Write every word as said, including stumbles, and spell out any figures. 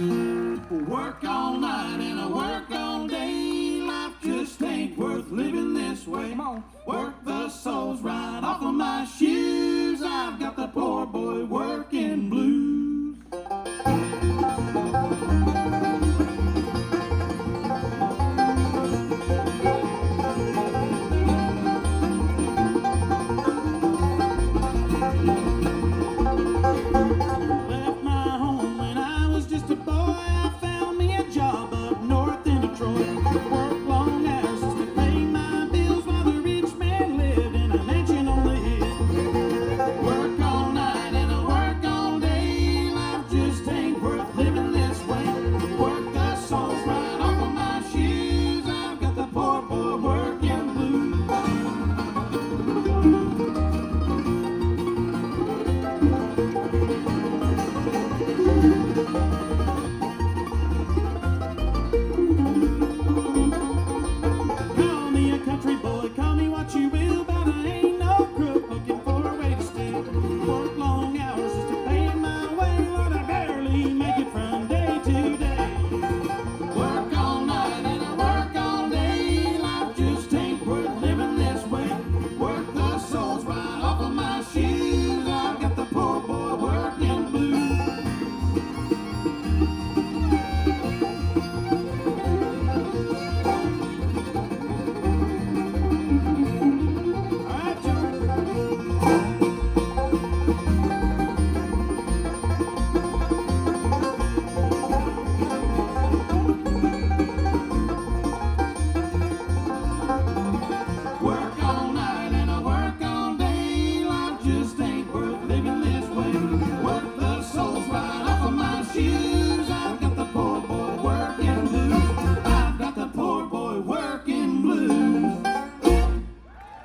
Work all night and I work all day. Life just ain't worth living this way. Come on. Work the soles right off of my shoes. I've got the poor boy work